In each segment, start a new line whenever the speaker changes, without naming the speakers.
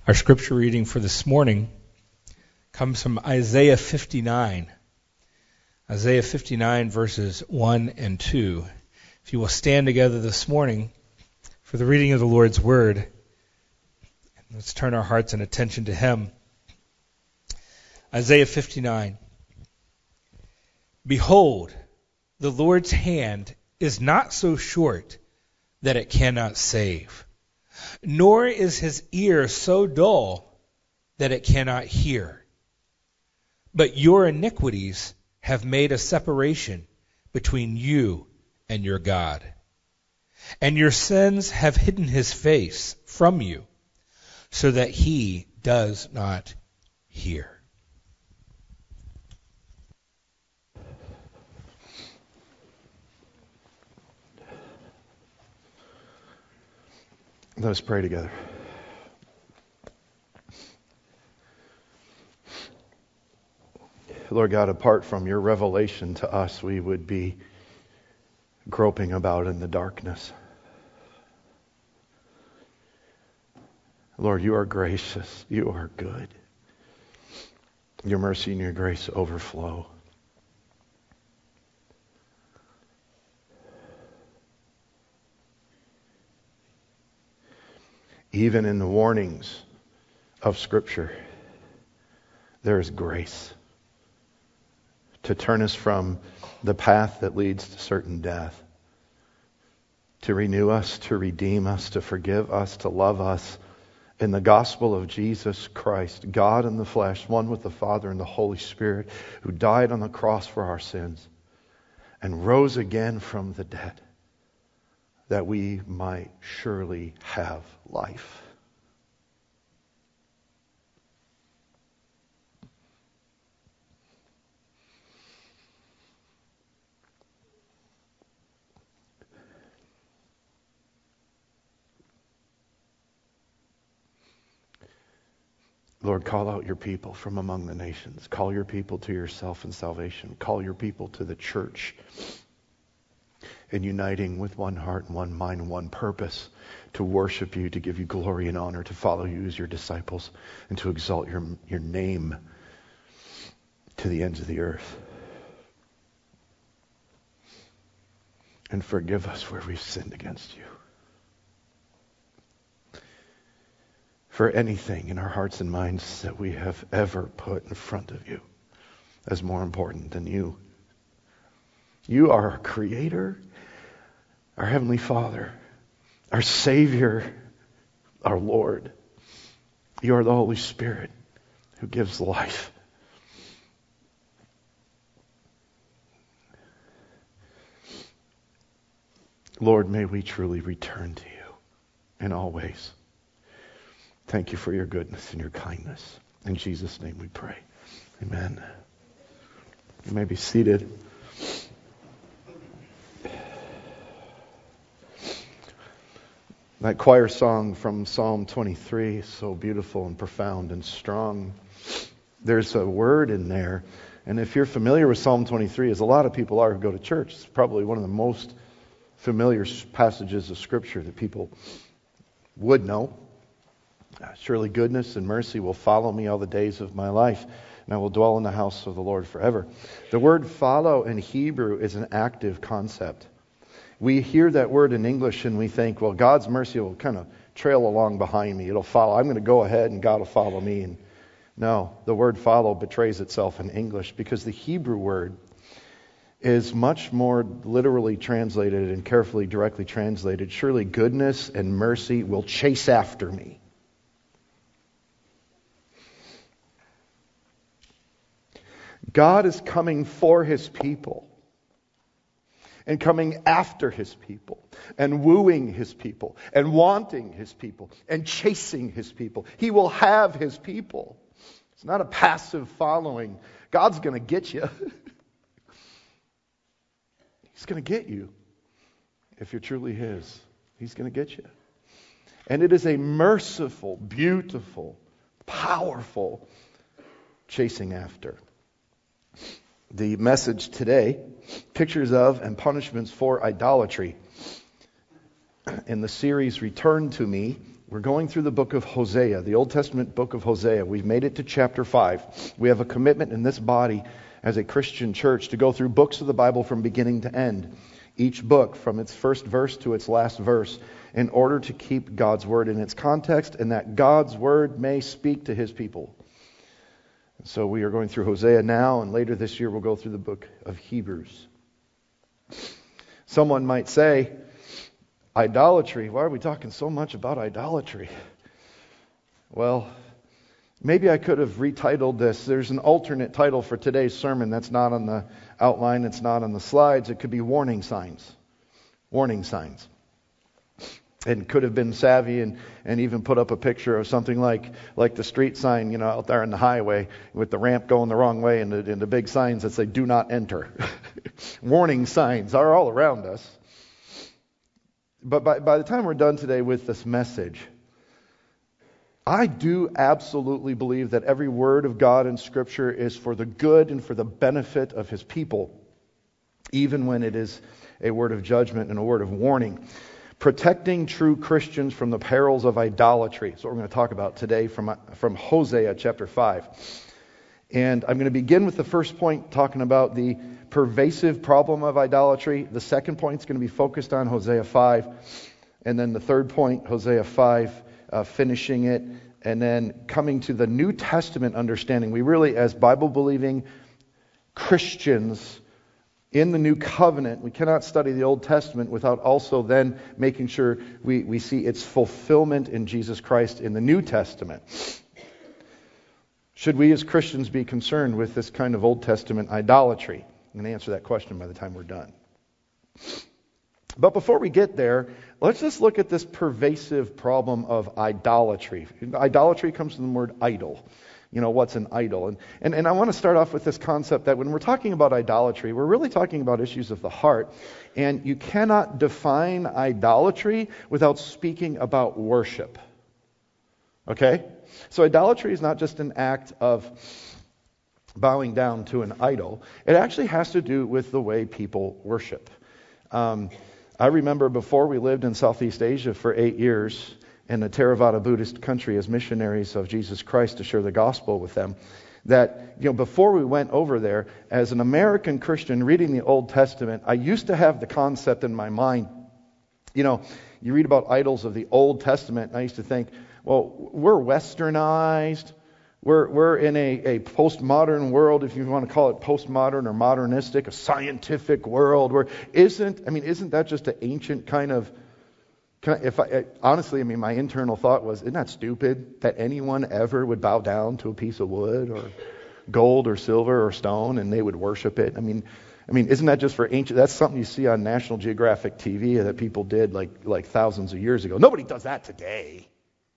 Our scripture reading for this morning comes from Isaiah 59. Isaiah 59 verses 1 and 2. If you will stand together this morning for the reading of the Lord's Word, let's turn our hearts and attention to Him. Isaiah 59. Behold, the Lord's hand is not so short that it cannot save, nor is his ear so dull that it cannot hear. But your iniquities have made a separation between you and your God, and your sins have hidden his face from you, so that he does not hear.
Let us pray together. Lord God, apart from your revelation to us, we would be groping about in the darkness. Lord, you are gracious. You are good. Your mercy and your grace overflow. Even in the warnings of Scripture, there is grace to turn us from the path that leads to certain death, to renew us, to redeem us, to forgive us, to love us in the gospel of Jesus Christ, God in the flesh, one with the Father and the Holy Spirit, who died on the cross for our sins and rose again from the dead, that we might surely have life. Lord, call out your people from among the nations. Call your people to yourself in salvation. Call your people to the church in uniting with one heart and one mind and one purpose to worship you, to give you glory and honor, to follow you as your disciples, and to exalt your name to the ends of the earth. And forgive us where we've sinned against you. For anything in our hearts and minds that we have ever put in front of you as more important than you. You are our Creator, our Heavenly Father, our Savior, our Lord. You are the Holy Spirit who gives life. Lord, may we truly return to you in all ways. Thank you for your goodness and your kindness. In Jesus' name we pray. Amen. You may be seated. That choir song from Psalm 23 is so beautiful and profound and strong. There's a word in there. And if you're familiar with Psalm 23, as a lot of people are who go to church, it's probably one of the most familiar passages of Scripture that people would know. Surely goodness and mercy will follow me all the days of my life, and I will dwell in the house of the Lord forever. The word follow in Hebrew is an active concept. We hear that word in English and we think, well, God's mercy will kind of trail along behind me. It'll follow. I'm going to go ahead and God will follow me. And no, the word follow betrays itself in English because the Hebrew word is much more literally translated and carefully, directly translated. Surely goodness and mercy will chase after me. God is coming for his people and coming after his people and wooing his people and wanting his people and chasing his people. He will have his people. It's not a passive following. God's going to get you. He's going to get you if you're truly his. He's going to get you. And it is a merciful, beautiful, powerful chasing after. The message today, pictures of and punishments for idolatry. In the series Return to Me, We're going through the book of Hosea, the Old Testament book of Hosea. We've made it to chapter 5. We have a commitment in this body as a Christian church to go through books of the Bible from beginning to end. Each book from its first verse to its last verse, in order to keep God's word in its context and that God's word may speak to his people. So we are going through Hosea now, and later this year we'll go through the book of Hebrews. Someone might say, idolatry. Why are we talking so much about idolatry? Well, maybe I could have retitled this. There's an alternate title for today's sermon that's not on the outline, it's not on the slides. It could be warning signs. Warning signs. And could have been savvy and even put up a picture of something like the street sign, out there on the highway with the ramp going the wrong way and the big signs that say do not enter. Warning signs are all around us. But by the time we're done today with this message, I do absolutely believe that every word of God in Scripture is for the good and for the benefit of His people, even when it is a word of judgment and a word of warning. Protecting true Christians from the perils of idolatry. That's what we're going to talk about today from Hosea chapter 5. And I'm going to begin with the first point, talking about the pervasive problem of idolatry. The second point is going to be focused on Hosea 5. And then the third point, Hosea 5, finishing it. And then coming to the New Testament understanding. We really, as Bible-believing Christians in the New Covenant, we cannot study the Old Testament without also then making sure we see its fulfillment in Jesus Christ in the New Testament. Should we as Christians be concerned with this kind of Old Testament idolatry? I'm going to answer that question by the time we're done. But before we get there, let's just look at this pervasive problem of idolatry. Idolatry comes from the word idol. What's an idol? And I want to start off with this concept that when we're talking about idolatry, we're really talking about issues of the heart. And you cannot define idolatry without speaking about worship. Okay? So idolatry is not just an act of bowing down to an idol. It actually has to do with the way people worship. I remember before we lived in Southeast Asia for 8 years in the Theravada Buddhist country as missionaries of Jesus Christ to share the gospel with them, that before we went over there, as an American Christian reading the Old Testament, I used to have the concept in my mind, you read about idols of the Old Testament, and I used to think, well, we're westernized. We're in a postmodern world, if you want to call it postmodern or modernistic, a scientific world. Isn't that just an ancient kind of? Honestly, my internal thought was, isn't that stupid that anyone ever would bow down to a piece of wood or gold or silver or stone and they would worship it? Isn't that just for ancient? That's something you see on National Geographic TV that people did like thousands of years ago. Nobody does that today.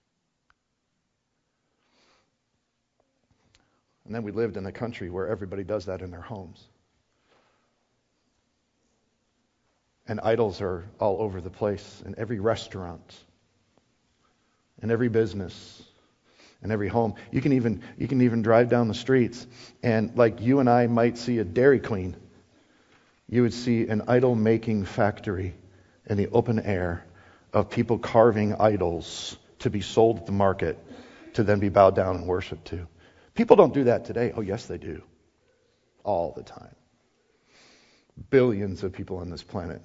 And then we lived in a country where everybody does that in their homes. And idols are all over the place, in every restaurant, in every business, in every home. You can even drive down the streets, and like you and I might see a Dairy Queen, you would see an idol-making factory in the open air of people carving idols to be sold at the market, to then be bowed down and worshipped to. People don't do that today. Oh, yes, they do. All the time. Billions of people on this planet.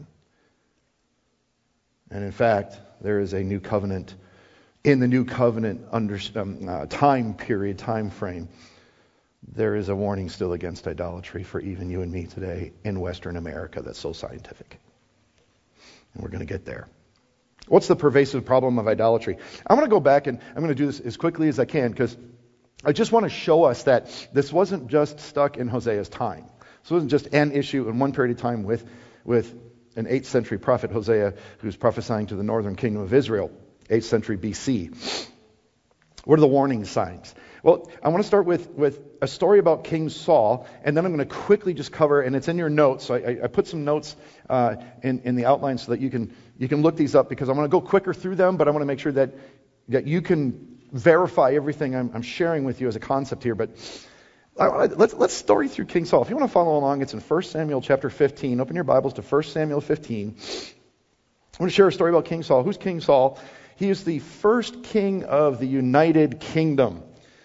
And in fact, there is a new covenant. In the new covenant time frame, there is a warning still against idolatry for even you and me today in Western America that's so scientific. And we're going to get there. What's the pervasive problem of idolatry? I'm going to go back and I'm going to do this as quickly as I can because I just want to show us that this wasn't just stuck in Hosea's time. This wasn't just an issue in one period of time with an 8th century prophet, Hosea, who's prophesying to the northern kingdom of Israel, 8th century BC. What are the warning signs? Well, I want to start with a story about King Saul, and then I'm going to quickly just cover, and it's in your notes, so I put some notes in the outline so that you can look these up, because I want to go quicker through them, but I want to make sure that you can verify everything I'm sharing with you as a concept here. But let's story through King Saul. If you want to follow along, it's in 1 Samuel chapter 15. Open your Bibles to 1 Samuel 15. I want to share a story about King Saul. Who's King Saul? He is the first king of the United Kingdom.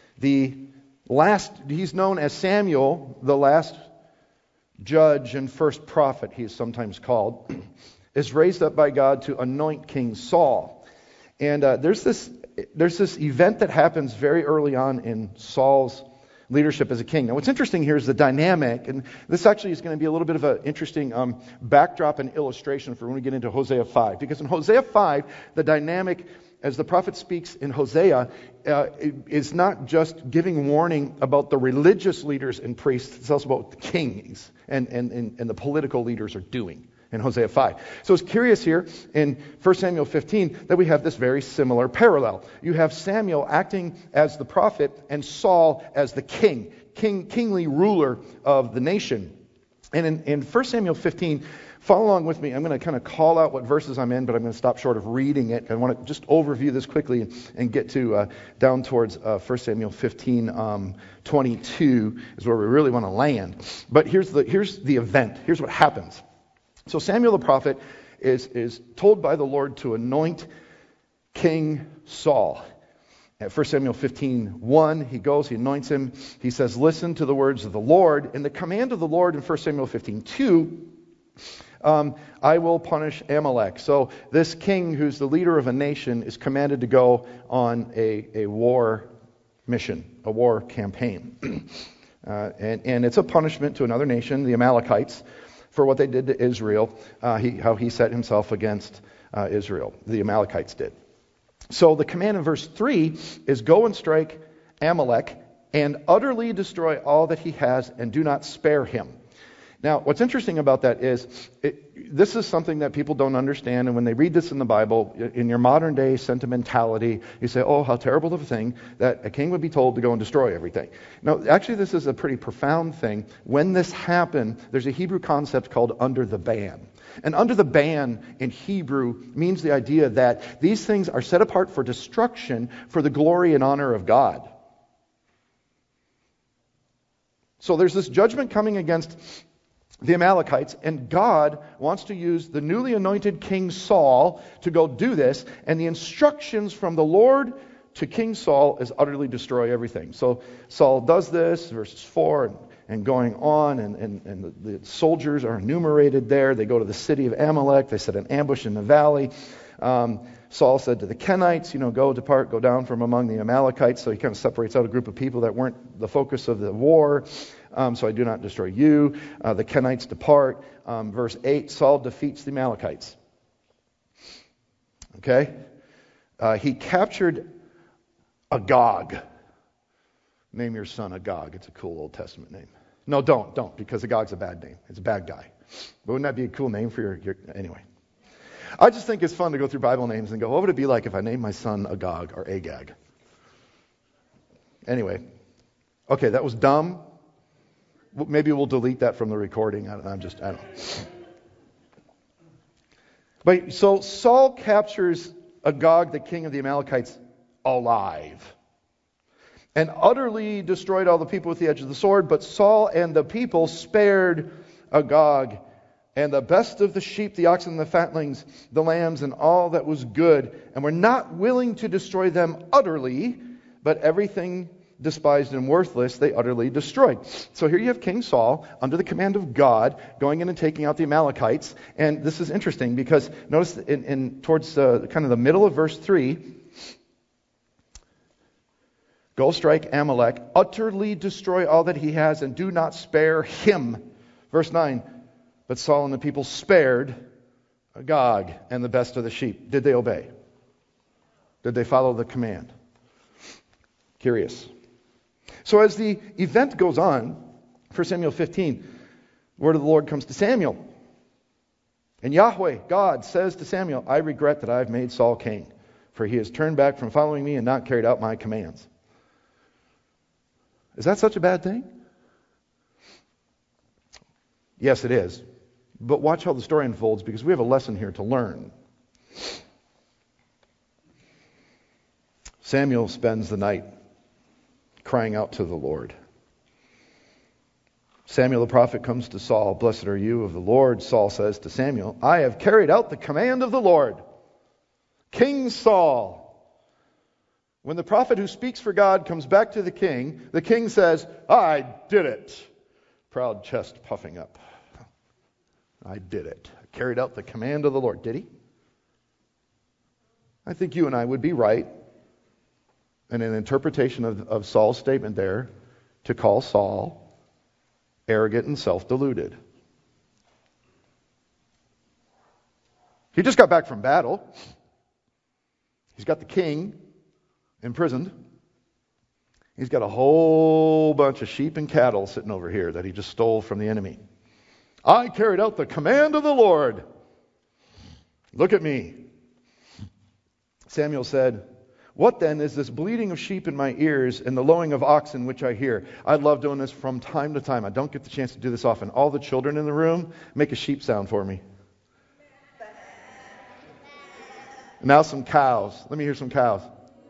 He's known as Samuel, the last judge and first prophet, he is sometimes called, is raised up by God to anoint King Saul. And there's this event that happens very early on in Saul's leadership as a king. Now, what's interesting here is the dynamic, and this actually is going to be a little bit of an interesting backdrop and illustration for when we get into Hosea 5. Because in Hosea 5, the dynamic, as the prophet speaks in Hosea, is not just giving warning about the religious leaders and priests, it's also about the kings and the political leaders are doing in Hosea 5. So it's curious here in 1 Samuel 15 that we have this very similar parallel. You have Samuel acting as the prophet and Saul as the kingly ruler of the nation. And in 1 Samuel 15, follow along with me. I'm going to kind of call out what verses I'm in, but I'm going to stop short of reading it. I want to just overview this quickly and get to down towards 1 Samuel 15, 22 is where we really want to land. But here's the event. Here's what happens. So Samuel the prophet is told by the Lord to anoint King Saul. At 1 Samuel 15:1, he goes, he anoints him. He says, listen to the words of the Lord. And the command of the Lord in 1 Samuel 15:2, I will punish Amalek. So this king who's the leader of a nation is commanded to go on a war mission, a war campaign. And it's a punishment to another nation, the Amalekites, for what they did to Israel, how he set himself against Israel. The Amalekites did. So the command in verse 3 is go and strike Amalek and utterly destroy all that he has and do not spare him. Now, what's interesting about that is this is something that people don't understand, and when they read this in the Bible, in your modern day sentimentality, you say, oh, how terrible of a thing that a king would be told to go and destroy everything. No, actually, this is a pretty profound thing. When this happened, there's a Hebrew concept called under the ban. And under the ban in Hebrew means the idea that these things are set apart for destruction for the glory and honor of God. So there's this judgment coming against the Amalekites, and God wants to use the newly anointed King Saul to go do this, and the instructions from the Lord to King Saul is utterly destroy everything. So Saul does this, verses 4 and going on, and the soldiers are enumerated there. They go to the city of Amalek. They set an ambush in the valley. Saul said to the Kenites, go depart, go down from among the Amalekites. So he kind of separates out a group of people that weren't the focus of the war. So I do not destroy you. The Kenites depart. Verse 8, Saul defeats the Amalekites. Okay? He captured Agag. Name your son Agag. It's a cool Old Testament name. No, don't, because Agag's a bad name. It's a bad guy. But wouldn't that be a cool name for your anyway? I just think it's fun to go through Bible names and go, what would it be like if I named my son Agag or Agag? Anyway. Okay, that was dumb. Maybe we'll delete that from the recording. I don't know. But so Saul captures Agag, the king of the Amalekites, alive. And utterly destroyed all the people with the edge of the sword. But Saul and the people spared Agag, and the best of the sheep, the oxen, the fatlings, the lambs, and all that was good, and were not willing to destroy them utterly, but everything despised and worthless they utterly destroyed. So here you have King Saul under the command of God going in and taking out the Amalekites. And this is interesting because notice towards kind of the middle of verse 3, go strike Amalek, utterly destroy all that he has, and do not spare him. Verse 9, but Saul and the people spared Agag and the best of the sheep. Did they obey? Did they follow the command? Curious. So as the event goes on, 1 Samuel 15, the word of the Lord comes to Samuel. And Yahweh, God, says to Samuel, I regret that I have made Saul king, for he has turned back from following me and not carried out my commands. Is that such a bad thing? Yes, it is. But watch how the story unfolds, because we have a lesson here to learn. Samuel spends the night crying out to the Lord. Samuel the prophet comes to Saul. Blessed are you of the Lord. Saul says to Samuel, I have carried out the command of the Lord. King Saul. When the prophet who speaks for God comes back to the king says, I did it. Proud chest puffing up. I did it. I carried out the command of the Lord. Did he? I think you and I would be right in an interpretation of Saul's statement there to call Saul arrogant and self-deluded. He just got back from battle. He's got the king imprisoned. He's got a whole bunch of sheep and cattle sitting over here that he just stole from the enemy. I carried out the command of the Lord. Look at me. Samuel said, what then is this bleating of sheep in my ears and the lowing of oxen which I hear? I love doing this from time to time. I don't get the chance to do this often. All the children in the room, make a sheep sound for me. Now some cows. Let me hear some cows.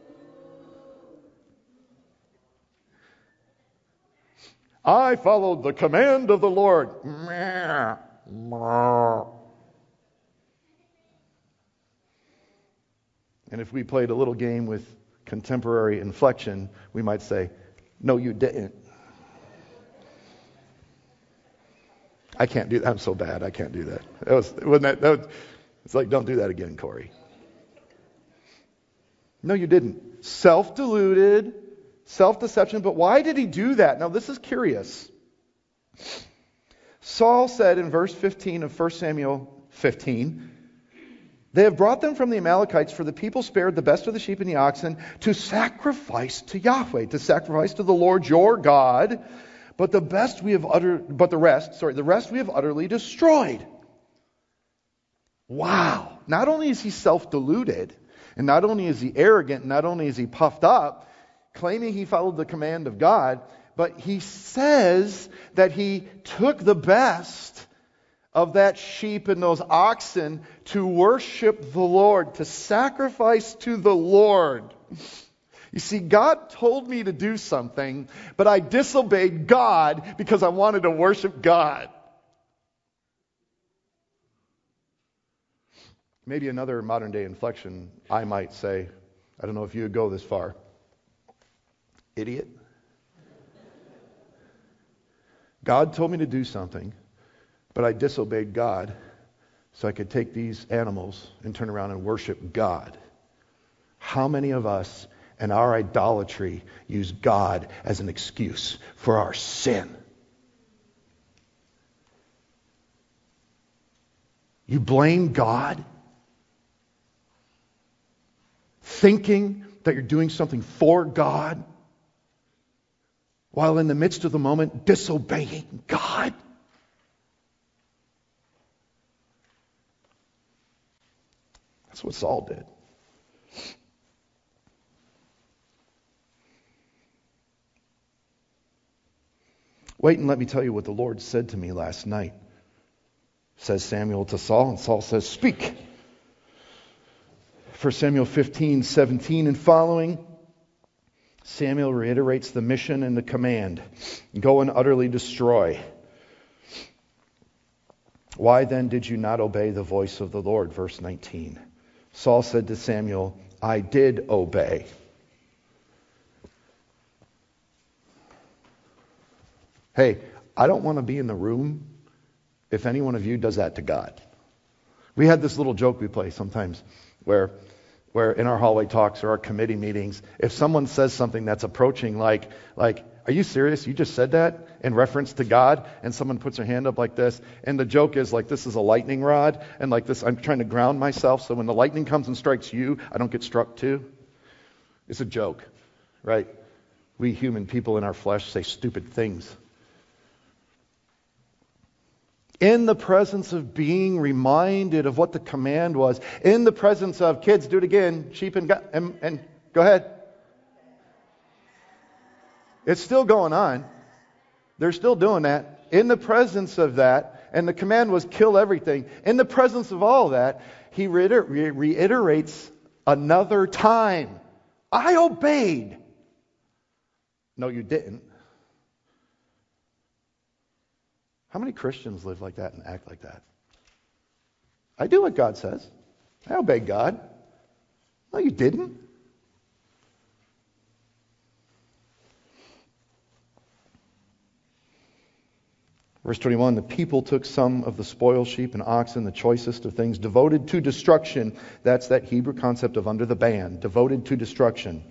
I followed the command of the Lord. And if we played a little game with contemporary inflection, we might say, no, you didn't. I can't do that. I'm so bad. I can't do that. It's like, don't do that again, Corey. No, you didn't. Self-deluded, self-deception. But why did he do that? Now, this is curious. Saul said in verse 15 of 1 Samuel 15, they have brought them from the Amalekites, for the people spared the best of the sheep and the oxen to sacrifice to Yahweh, to sacrifice to the Lord your God. But the rest we have utterly destroyed. Wow. Not only is he self-deluded, and not only is he arrogant, not only is he puffed up, claiming he followed the command of God, but he says that he took the best of that sheep and those oxen to worship the Lord, to sacrifice to the Lord. You see, God told me to do something, but I disobeyed God because I wanted to worship God. Maybe another modern day inflection, I might say, I don't know if you would go this far. Idiot. God told me to do something, but I disobeyed God so I could take these animals and turn around and worship God. How many of us in our idolatry use God as an excuse for our sin? You blame God, thinking that you're doing something for God, while in the midst of the moment disobeying God. That's what Saul did. Wait and let me tell you what the Lord said to me last night, says Samuel to Saul, and Saul says, speak. 1 Samuel 15:17 and following, Samuel reiterates the mission and the command. Go and utterly destroy. Why then did you not obey the voice of the Lord? Verse 19. Saul said to Samuel, I did obey. Hey, I don't want to be in the room if any one of you does that to God. We had this little joke we play sometimes where in our hallway talks or our committee meetings, if someone says something that's approaching like, are you serious? You just said that in reference to God? And someone puts their hand up like this. And the joke is like, this is a lightning rod. And like this, I'm trying to ground myself. So when the lightning comes and strikes you, I don't get struck too. It's a joke, right? We human people in our flesh say stupid things. In the presence of being reminded of what the command was, in the presence of, kids, do it again, sheep and go ahead. It's still going on. They're still doing that. In the presence of that, and the command was kill everything. In the presence of all that, he reiterates another time. I obeyed. No, you didn't. How many Christians live like that and act like that? I do what God says. I obey God. No, you didn't. Verse 21, the people took some of the spoil sheep and oxen, the choicest of things, devoted to destruction. That's that Hebrew concept of under the ban, devoted to destruction,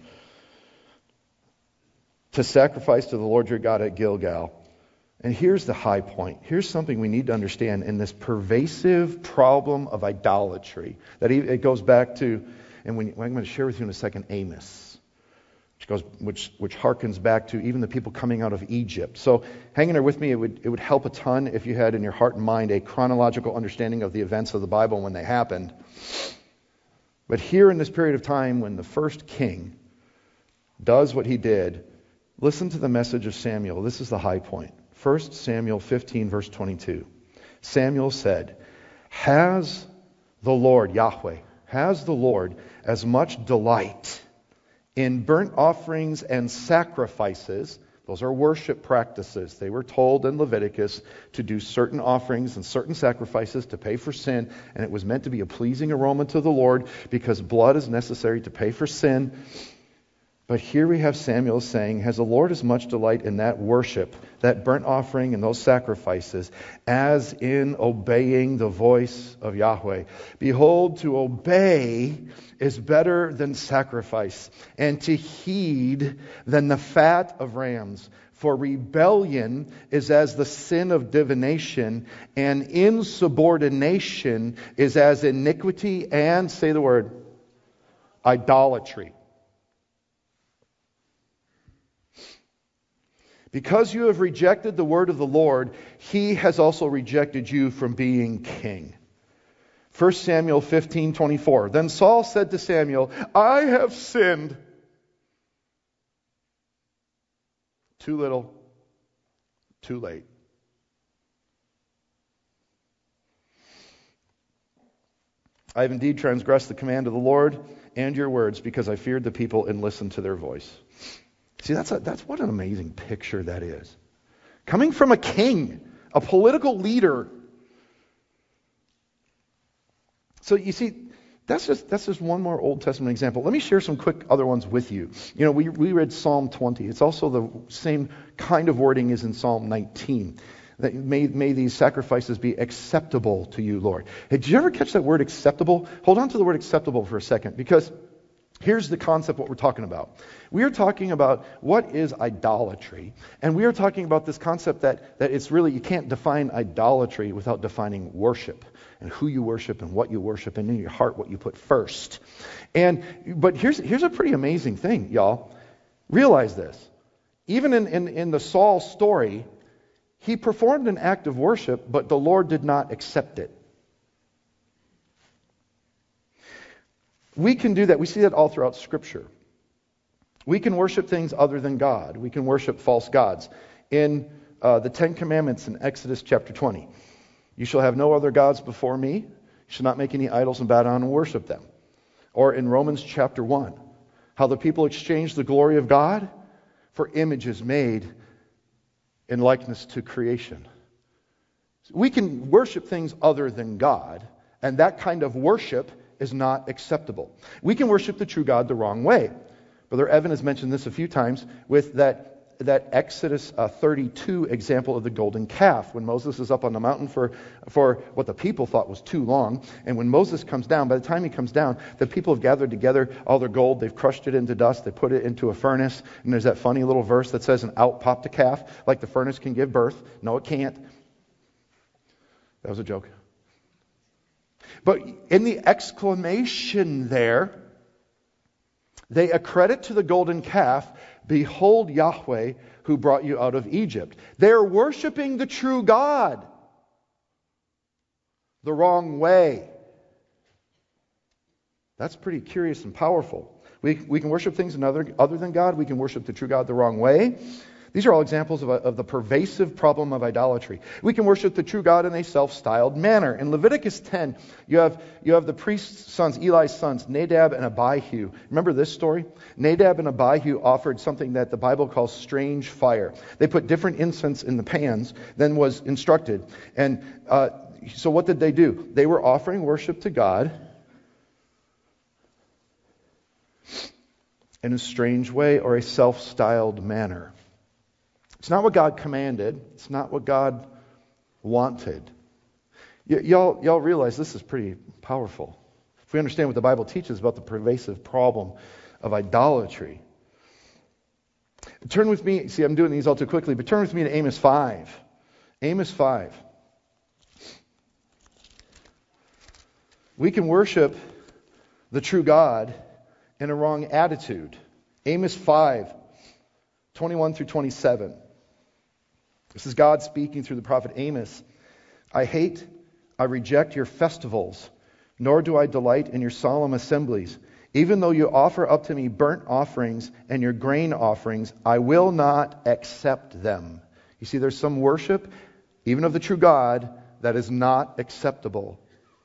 to sacrifice to the Lord your God at Gilgal. And here's the high point. Here's something we need to understand in this pervasive problem of idolatry. That it goes back to, and I'm going to share with you in a second, Amos. Which harkens back to even the people coming out of Egypt. So hang in there with me. It would help a ton if you had in your heart and mind a chronological understanding of the events of the Bible when they happened. But here in this period of time when the first king does what he did, listen to the message of Samuel. This is the high point. 1 Samuel 15 verse 22. Samuel said, has the Lord, Yahweh, has the Lord as much delight in burnt offerings and sacrifices? Those are worship practices. They were told in Leviticus to do certain offerings and certain sacrifices to pay for sin, and it was meant to be a pleasing aroma to the Lord because blood is necessary to pay for sin. But here we have Samuel saying, has the Lord as much delight in that worship, that burnt offering and those sacrifices, as in obeying the voice of Yahweh? Behold, to obey is better than sacrifice, and to heed than the fat of rams. For rebellion is as the sin of divination, and insubordination is as iniquity and, say the word, idolatry. Because you have rejected the word of the Lord, he has also rejected you from being king. 1 Samuel 15:24. Then Saul said to Samuel, I have sinned. Too little, too late. I have indeed transgressed the command of the Lord and your words because I feared the people and listened to their voice. See, that's what an amazing picture that is. Coming from a king, a political leader. So you see, that's just one more Old Testament example. Let me share some quick other ones with you. You know, we read Psalm 20. It's also the same kind of wording as in Psalm 19. That may these sacrifices be acceptable to you, Lord. Hey, did you ever catch that word acceptable? Hold on to the word acceptable for a second, because here's the concept what we're talking about. We are talking about what is idolatry. And we are talking about this concept that it's really, you can't define idolatry without defining worship. And who you worship and what you worship, and in your heart what you put first. But here's a pretty amazing thing, y'all. Realize this. Even in the Saul story, he performed an act of worship, but the Lord did not accept it. We can do that. We see that all throughout Scripture. We can worship things other than God. We can worship false gods. In the Ten Commandments in Exodus chapter 20, you shall have no other gods before me. You shall not make any idols and bow down and worship them. Or in Romans chapter 1, how the people exchanged the glory of God for images made in likeness to creation. We can worship things other than God, and that kind of worship is not acceptable. We can worship the true God the wrong way. Brother Evan has mentioned this a few times with that Exodus 32 example of the golden calf. When Moses is up on the mountain for what the people thought was too long. And when Moses comes down, by the time he comes down, the people have gathered together all their gold. They've crushed it into dust. They put it into a furnace. And there's that funny little verse that says, and out popped a calf, like the furnace can give birth. No, it can't. That was a joke. But in the exclamation there, they accredit to the golden calf, behold Yahweh who brought you out of Egypt. They're worshiping the true God the wrong way. That's pretty curious and powerful. We can worship things other than God. We can worship the true God the wrong way. These are all examples of the pervasive problem of idolatry. We can worship the true God in a self-styled manner. In Leviticus 10, you have the priest's sons, Eli's sons, Nadab and Abihu. Remember this story? Nadab and Abihu offered something that the Bible calls strange fire. They put different incense in the pans than was instructed. And so what did they do? They were offering worship to God in a strange way or a self-styled manner. It's not what God commanded. It's not what God wanted. Y'all realize this is pretty powerful. If we understand what the Bible teaches about the pervasive problem of idolatry. Turn with me, see I'm doing these all too quickly, but turn with me to Amos 5. Amos 5. We can worship the true God in a wrong attitude. Amos 5, 21 through 27. This is God speaking through the prophet Amos. I reject your festivals, nor do I delight in your solemn assemblies. Even though you offer up to me burnt offerings and your grain offerings, I will not accept them. You see, there's some worship, even of the true God, that is not acceptable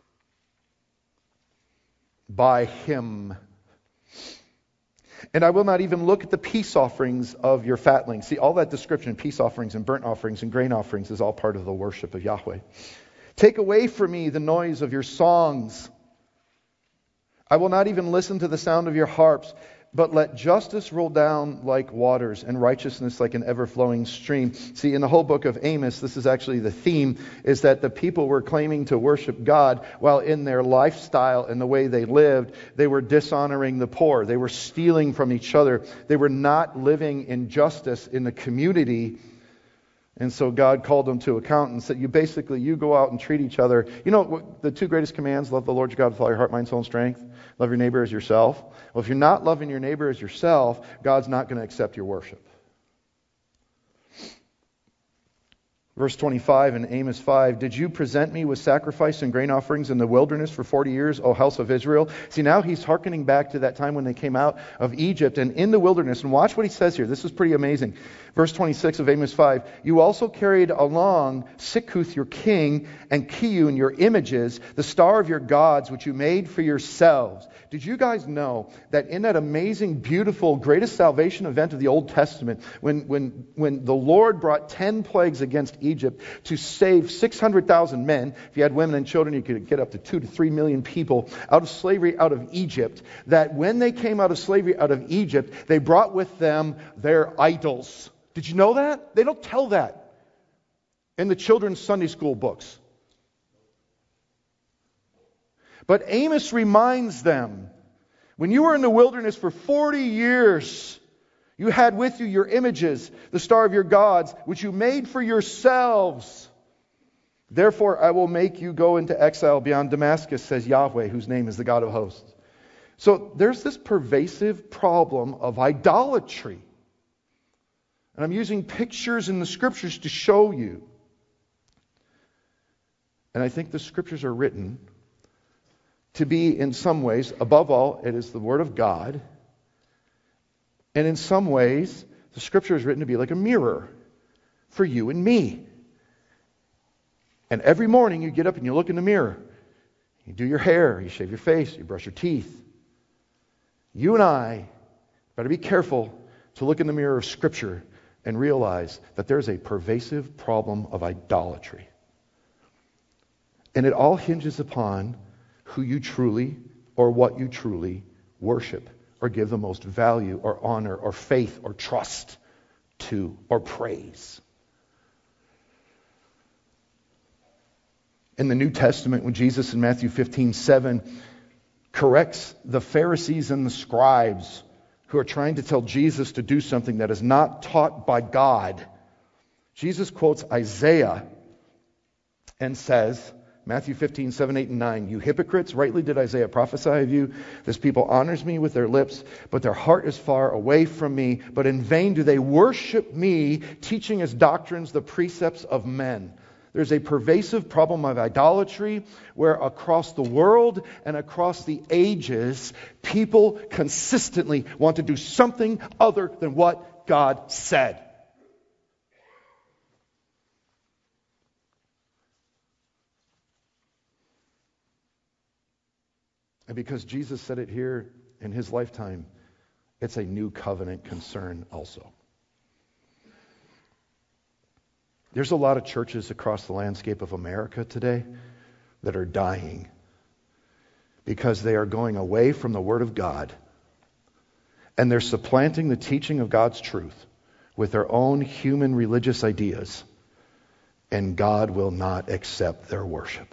by Him. And I will not even look at the peace offerings of your fatlings. See, all that description, peace offerings and burnt offerings and grain offerings, is all part of the worship of Yahweh. Take away from me the noise of your songs. I will not even listen to the sound of your harps, but let justice roll down like waters and righteousness like an ever-flowing stream. See, in the whole book of Amos, this is actually the theme, is that the people were claiming to worship God while in their lifestyle and the way they lived, they were dishonoring the poor. They were stealing from each other. They were not living in justice in the community. And so God called them to account and said, you go out and treat each other. You know, the two greatest commands, love the Lord your God with all your heart, mind, soul, and strength. Love your neighbor as yourself. Well, if you're not loving your neighbor as yourself, God's not going to accept your worship. Verse 25 in Amos 5, did you present me with sacrifice and grain offerings in the wilderness for 40 years, O house of Israel? See, now he's hearkening back to that time when they came out of Egypt and in the wilderness. And watch what he says here. This is pretty amazing. Verse 26 of Amos 5, you also carried along Sikkuth your king and Kiyun your images, the star of your gods which you made for yourselves. Did you guys know that in that amazing, beautiful, greatest salvation event of the Old Testament, when the Lord brought 10 plagues against Egypt to save 600,000 men, if you had women and children, you could get up to 2 to 3 million people out of slavery out of Egypt, that when they came out of slavery out of Egypt, they brought with them their idols. Did you know that? They don't tell that in the children's Sunday school books. But Amos reminds them, when you were in the wilderness for 40 years, you had with you your images, the star of your gods, which you made for yourselves. Therefore, I will make you go into exile beyond Damascus, says Yahweh, whose name is the God of hosts. So there's this pervasive problem of idolatry. And I'm using pictures in the Scriptures to show you. And I think the Scriptures are written to be, in some ways, above all, it is the Word of God. And in some ways, the Scripture is written to be like a mirror for you and me. And every morning you get up and you look in the mirror. You do your hair, you shave your face, you brush your teeth. You and I better be careful to look in the mirror of Scripture and realize that there's a pervasive problem of idolatry. And it all hinges upon who you truly or what you truly worship or give the most value or honor or faith or trust to or praise. In the New Testament, when Jesus in Matthew 15:7 corrects the Pharisees and the scribes who are trying to tell Jesus to do something that is not taught by God, Jesus quotes Isaiah and says, Matthew 15:7, 8, and 9, you hypocrites, rightly did Isaiah prophesy of you. This people honors me with their lips, but their heart is far away from me. But in vain do they worship me, teaching as doctrines the precepts of men. There's a pervasive problem of idolatry where across the world and across the ages, people consistently want to do something other than what God said. And because Jesus said it here in His lifetime, it's a new covenant concern also. There's a lot of churches across the landscape of America today that are dying because they are going away from the Word of God And they're supplanting the teaching of God's truth with their own human religious ideas. And God will not accept their worship.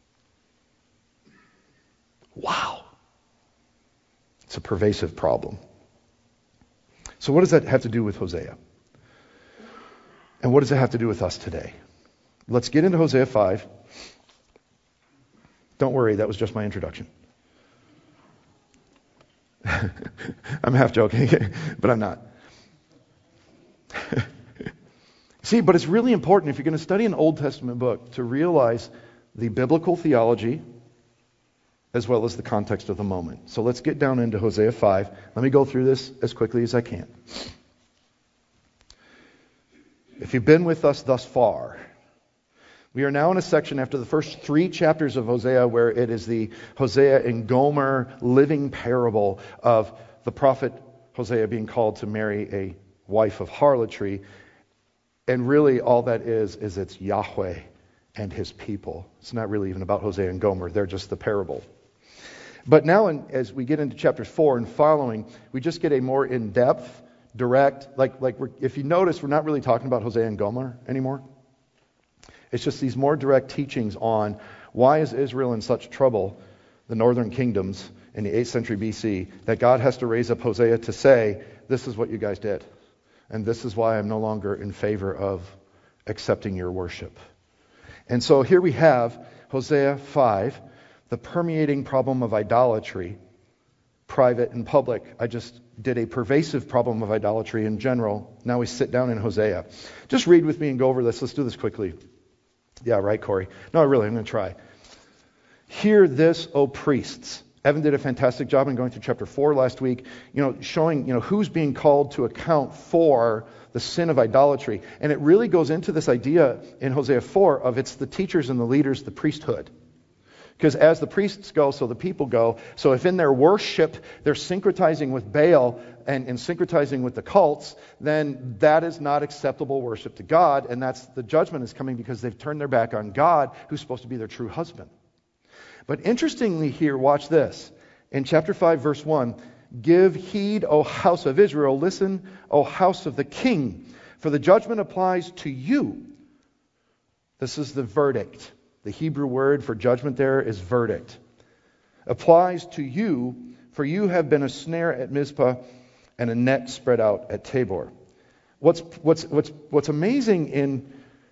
Wow. It's a pervasive problem. So what does that have to do with Hosea? And what does it have to do with us today? Let's get into Hosea 5. Don't worry, that was just my introduction. I'm half joking, but I'm not. See, but it's really important if you're going to study an Old Testament book to realize the biblical theology as well as the context of the moment. So let's get down into Hosea 5. Let me go through this as quickly as I can. If you've been with us thus far, we are now in a section after the first 3 chapters of Hosea where it is the Hosea and Gomer living parable of the prophet Hosea being called to marry a wife of harlotry. And really all that is it's Yahweh and his people. It's not really even about Hosea and Gomer. They're just the parable. But now as we get into chapter 4 and following, we just get a more in-depth, direct, if you notice, we're not really talking about Hosea and Gomer anymore. It's just these more direct teachings on why is Israel in such trouble, the northern kingdoms in the 8th century BC, that God has to raise up Hosea to say, this is what you guys did. And this is why I'm no longer in favor of accepting your worship. And so here we have Hosea 5, the permeating problem of idolatry, private and public. I just did a pervasive problem of idolatry in general. Now we sit down in Hosea. Just read with me and go over this. Let's do this quickly. Yeah, right, Corey. No, really, I'm going to try. Hear this, O priests. Evan did a fantastic job in going through chapter 4 last week, showing, who's being called to account for the sin of idolatry. And it really goes into this idea in Hosea 4 of it's the teachers and the leaders, the priesthood. Because as the priests go, so the people go. So if in their worship they're syncretizing with Baal and syncretizing with the cults, then that is not acceptable worship to God. And that's the judgment is coming because they've turned their back on God, who's supposed to be their true husband. But interestingly here, watch this. In chapter 5, verse 1, give heed, O house of Israel. Listen, O house of the king. For the judgment applies to you. This is the verdict. The Hebrew word for judgment there is verdict. Applies to you, for you have been a snare at Mizpah and a net spread out at Tabor. What's amazing in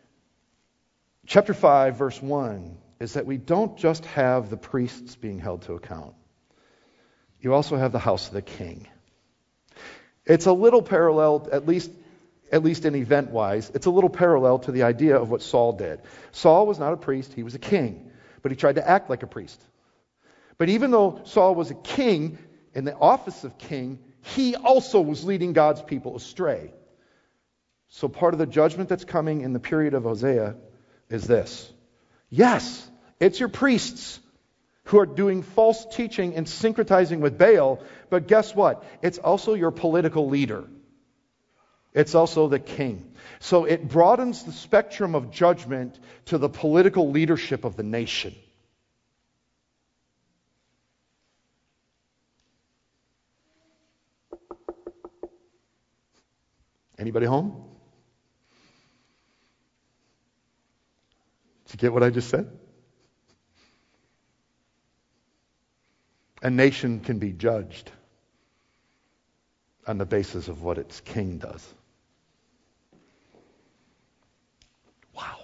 chapter 5, verse 1, is that we don't just have the priests being held to account. You also have the house of the king. It's a little parallel, at least in event-wise, it's a little parallel to the idea of what Saul did. Saul was not a priest, he was a king, but he tried to act like a priest. But even though Saul was a king, in the office of king, he also was leading God's people astray. So part of the judgment that's coming in the period of Hosea is this. Yes, it's your priests who are doing false teaching and syncretizing with Baal, but guess what? It's also your political leader. It's also the king. So it broadens the spectrum of judgment to the political leadership of the nation. Anybody home? Did you get what I just said? A nation can be judged on the basis of what its king does. Wow.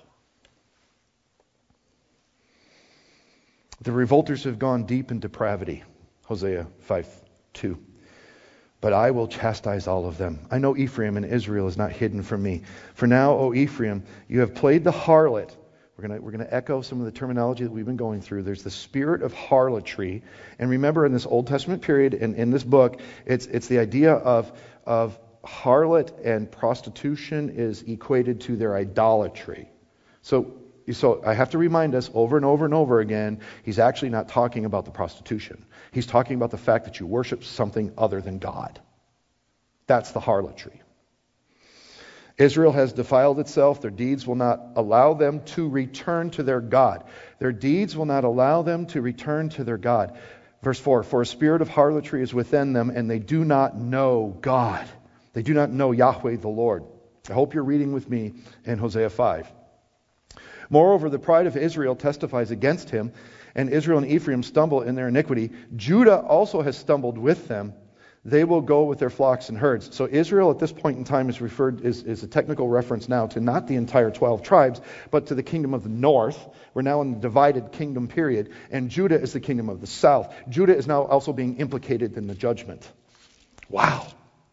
The revolters have gone deep in depravity. Hosea 5:2. But I will chastise all of them. I know Ephraim and Israel is not hidden from me. For now, O Ephraim, you have played the harlot. We're going to echo some of the terminology that we've been going through. There's the spirit of harlotry. And remember, in this Old Testament period, and in this book, it's the idea of harlot and prostitution is equated to their idolatry. So I have to remind us over and over and over again, he's actually not talking about the prostitution. He's talking about the fact that you worship something other than God. That's the harlotry. Israel has defiled itself. Their deeds will not allow them to return to their God. Their deeds will not allow them to return to their God. Verse 4, for a spirit of harlotry is within them, and they do not know God. They do not know Yahweh the Lord. I hope you're reading with me in Hosea 5. Moreover, the pride of Israel testifies against him, and Israel and Ephraim stumble in their iniquity. Judah also has stumbled with them. They will go with their flocks and herds. So Israel at this point in time is a technical reference now to not the entire 12 tribes, but to the kingdom of the north. We're now in the divided kingdom period. And Judah is the kingdom of the south. Judah is now also being implicated in the judgment. Wow.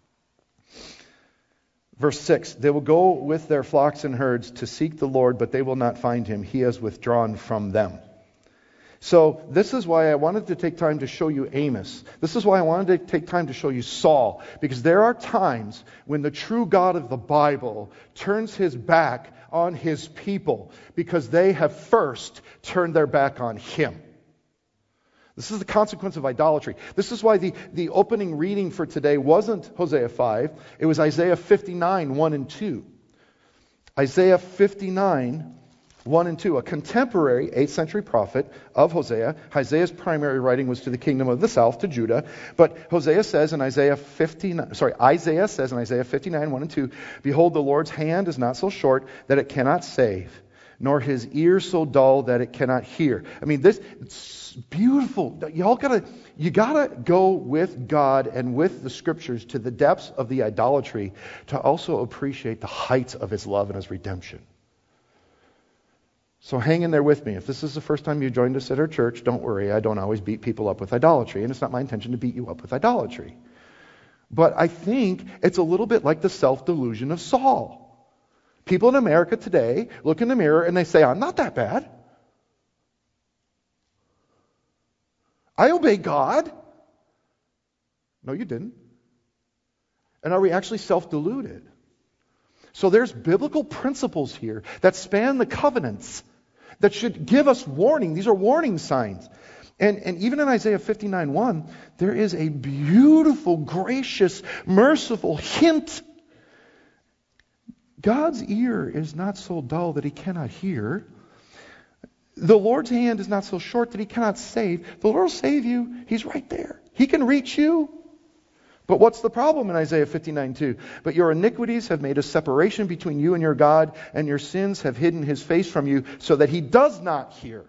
Verse 6, they will go with their flocks and herds to seek the Lord, but they will not find him. He has withdrawn from them. So this is why I wanted to take time to show you Amos. This is why I wanted to take time to show you Saul. Because there are times when the true God of the Bible turns his back on his people because they have first turned their back on him. This is the consequence of idolatry. This is why the opening reading for today wasn't Hosea 5. It was Isaiah 59, 1 and 2. Isaiah 59, 1 and 2, a contemporary 8th century prophet of Hosea. Hosea's primary writing was to the kingdom of the south, to Judah. But Isaiah says in Isaiah 59, 1 and 2, behold, the Lord's hand is not so short that it cannot save, nor his ear so dull that it cannot hear. I mean, it's beautiful. You gotta go with God and with the scriptures to the depths of the idolatry to also appreciate the heights of his love and his redemption. So hang in there with me. If this is the first time you joined us at our church, don't worry. I don't always beat people up with idolatry, and it's not my intention to beat you up with idolatry. But I think it's a little bit like the self-delusion of Saul. People in America today look in the mirror and they say, I'm not that bad. I obey God. No, you didn't. And are we actually self-deluded? So there's biblical principles here that span the covenants that should give us warning. These are warning signs. And even in Isaiah 59:1, there is a beautiful, gracious, merciful hint. God's ear is not so dull that he cannot hear. The Lord's hand is not so short that he cannot save. The Lord will save you. He's right there. He can reach you. But what's the problem in Isaiah 59:2? But your iniquities have made a separation between you and your God, and your sins have hidden his face from you so that he does not hear.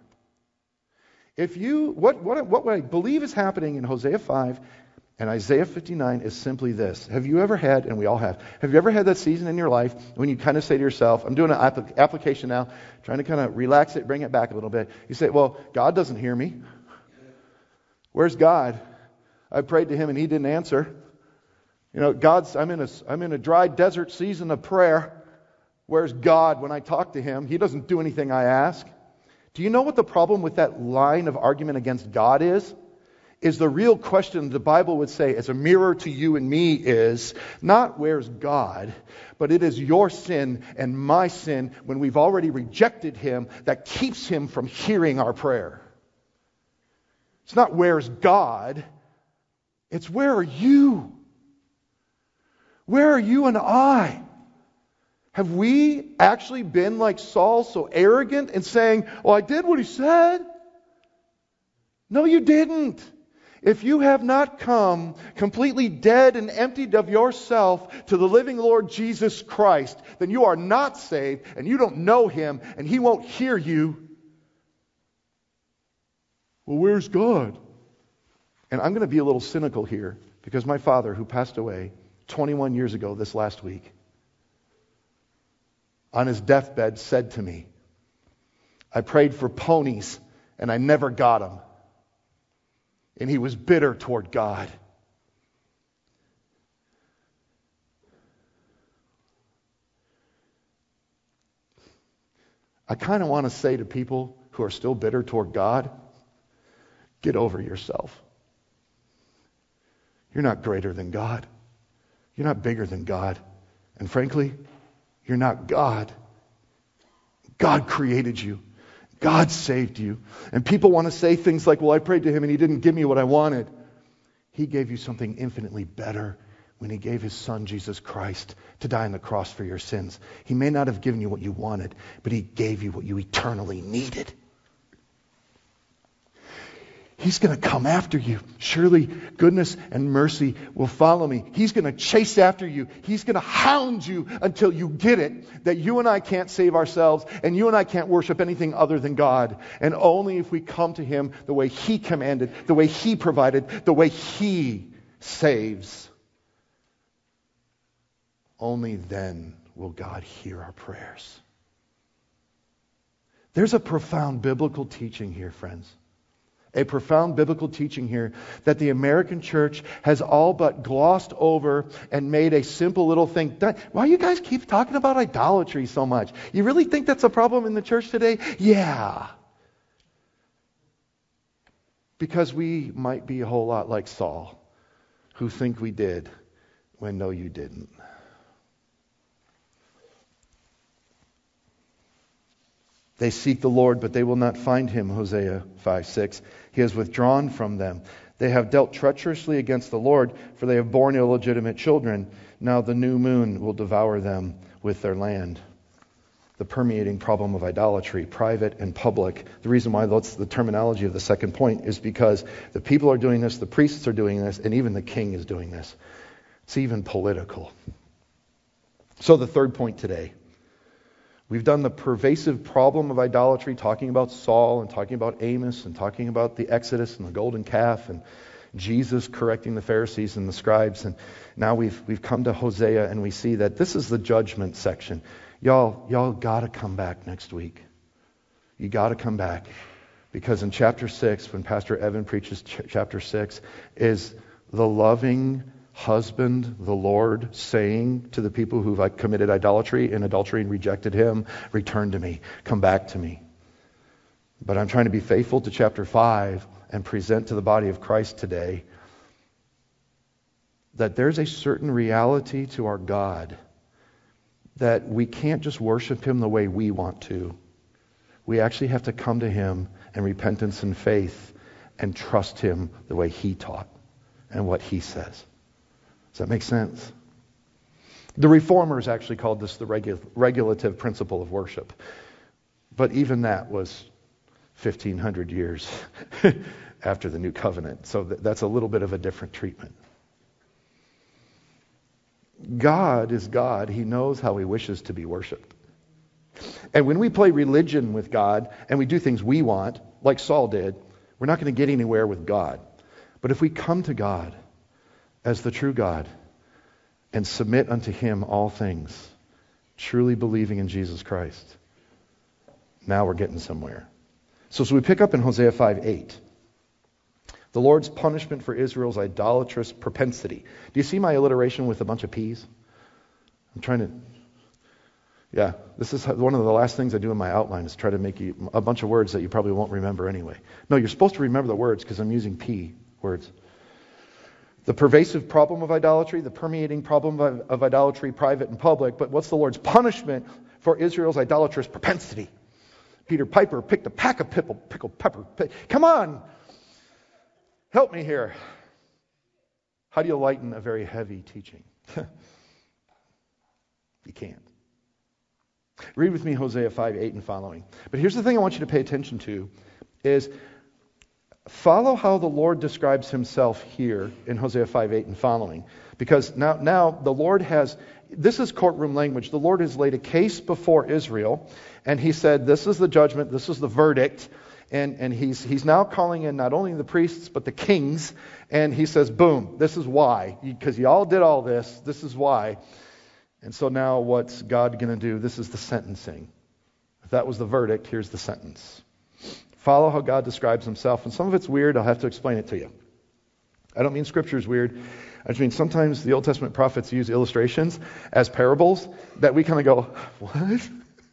What I believe is happening in Hosea 5 and Isaiah 59 is simply this. Have you ever had, and we all have you ever had that season in your life when you kind of say to yourself, I'm doing an application now, trying to kind of relax it, bring it back a little bit. You say, well, God doesn't hear me. Where's God? I prayed to him and he didn't answer. You know, I'm in a dry desert season of prayer. Where's God when I talk to him? He doesn't do anything I ask. Do you know what the problem with that line of argument against God is? Is the real question the Bible would say as a mirror to you and me is not where's God, but it is your sin and my sin when we've already rejected him that keeps him from hearing our prayer. It's not where's God, it's where are you? Where are you and I? Have we actually been like Saul, so arrogant and saying, well, I did what he said? No, you didn't. If you have not come completely dead and emptied of yourself to the living Lord Jesus Christ, then you are not saved and you don't know him and he won't hear you. Well, where's God? And I'm going to be a little cynical here because my father, who passed away 21 years ago this last week, on his deathbed said to me, I prayed for ponies and I never got them. And he was bitter toward God. I kind of want to say to people who are still bitter toward God, get over yourself. You're not greater than God. You're not bigger than God. And frankly, you're not God. God created you. God saved you. And people want to say things like, well, I prayed to him and he didn't give me what I wanted. He gave you something infinitely better when he gave his son, Jesus Christ, to die on the cross for your sins. He may not have given you what you wanted, but he gave you what you eternally needed. He's going to come after you. Surely goodness and mercy will follow me. He's going to chase after you. He's going to hound you until you get it that you and I can't save ourselves and you and I can't worship anything other than God. And only if we come to Him the way He commanded, the way He provided, the way He saves, only then will God hear our prayers. There's a profound biblical teaching here, friends. A profound biblical teaching here that the American church has all but glossed over and made a simple little thing. Why do you guys keep talking about idolatry so much? You really think that's a problem in the church today? Yeah. Because we might be a whole lot like Saul, who think we did when no, you didn't. They seek the Lord, but they will not find Him, Hosea 5:6. He has withdrawn from them. They have dealt treacherously against the Lord, for they have borne illegitimate children. Now the new moon will devour them with their land. The permeating problem of idolatry, private and public. The reason why that's the terminology of the second point is because the people are doing this, the priests are doing this, and even the king is doing this. It's even political. So the third point today. We've done the pervasive problem of idolatry, talking about Saul and talking about Amos and talking about the Exodus and the golden calf and Jesus correcting the Pharisees and the scribes. And now we've come to Hosea and we see that this is the judgment section. Y'all got to come back next week. You got to come back. Because in chapter 6, when Pastor Evan preaches chapter 6, is the loving husband, the Lord, saying to the people who've committed idolatry and rejected Him, return to me, come back to me. But I'm trying to be faithful to chapter 5 and present to the body of Christ today that there's a certain reality to our God that we can't just worship Him the way we want to. We actually have to come to Him in repentance and faith and trust Him the way He taught and what He says. Does that make sense? The Reformers actually called this the regulative principle of worship. But even that was 1,500 years after the New Covenant. So that's a little bit of a different treatment. God is God. He knows how He wishes to be worshipped. And when we play religion with God and we do things we want, like Saul did, we're not going to get anywhere with God. But if we come to God as the true God and submit unto Him all things, truly believing in Jesus Christ, now we're getting somewhere. So we pick up in Hosea 5:8. The Lord's punishment for Israel's idolatrous propensity. Do you see my alliteration with a bunch of P's? I'm trying to... Yeah, this is one of the last things I do in my outline is try to make you a bunch of words that you probably won't remember anyway. No, you're supposed to remember the words because I'm using P words. The pervasive problem of idolatry, the permeating problem of idolatry, private and public. But what's the Lord's punishment for Israel's idolatrous propensity? Peter Piper picked a pack of pickled pepper. Come on! Help me here. How do you lighten a very heavy teaching? You can't. Read with me Hosea 5:8 and following. But here's the thing I want you to pay attention to is follow how the Lord describes Himself here in Hosea 5:8 and following. Because now the Lord has, this is courtroom language. The Lord has laid a case before Israel, and He said, this is the judgment, this is the verdict. And he's now calling in not only the priests, but the kings. And He says, boom, this is why. Because you all did all this, this is why. And so now what's God going to do? This is the sentencing. If that was the verdict, here's the sentence. Follow how God describes Himself. And some of it's weird. I'll have to explain it to you. I don't mean Scripture is weird. I just mean sometimes the Old Testament prophets use illustrations as parables that we kind of go, what?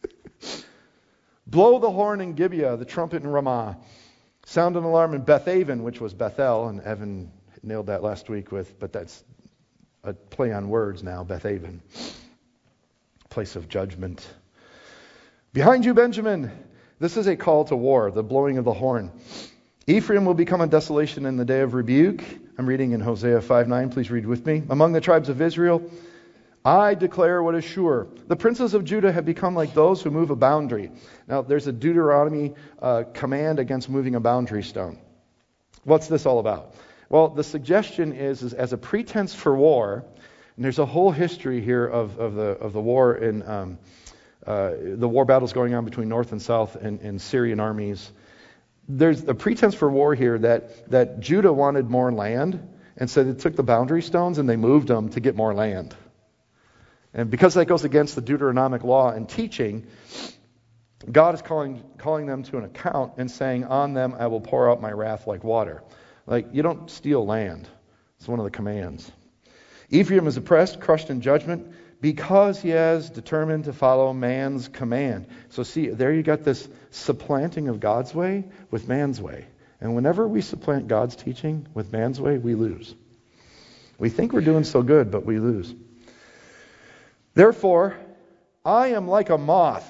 Blow the horn in Gibeah, the trumpet in Ramah. Sound an alarm in Bethaven, which was Bethel. And Evan nailed that last week but that's a play on words now, Bethaven. Place of judgment. Behind you, Benjamin. This is a call to war, the blowing of the horn. Ephraim will become a desolation in the day of rebuke. I'm reading in Hosea 5:9. Please read with me. Among the tribes of Israel, I declare what is sure. The princes of Judah have become like those who move a boundary. Now, there's a Deuteronomy command against moving a boundary stone. What's this all about? Well, the suggestion is as a pretense for war, and there's a whole history here of the war in the war battles going on between North and South and Syrian armies. There's a pretense for war here that Judah wanted more land, and so they took the boundary stones and they moved them to get more land. And because that goes against the Deuteronomic law and teaching, God is calling them to an account and saying, on them I will pour out my wrath like water. Like, you don't steal land. It's one of the commands. Ephraim is oppressed, crushed in judgment, because he has determined to follow man's command. So see, there you got this supplanting of God's way with man's way. And whenever we supplant God's teaching with man's way, we lose. We think we're doing so good, but we lose. Therefore, I am like a moth.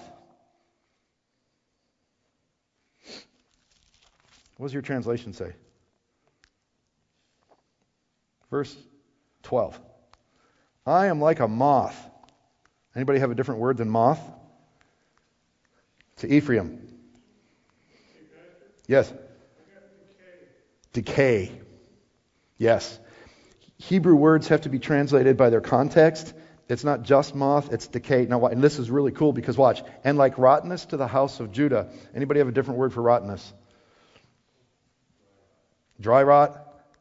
What does your translation say? Verse 12. I am like a moth. Anybody have a different word than moth? To Ephraim. Yes. Decay. Yes. Hebrew words have to be translated by their context. It's not just moth, it's decay. Now, and this is really cool because watch. And like rottenness to the house of Judah. Anybody have a different word for rottenness? Dry rot.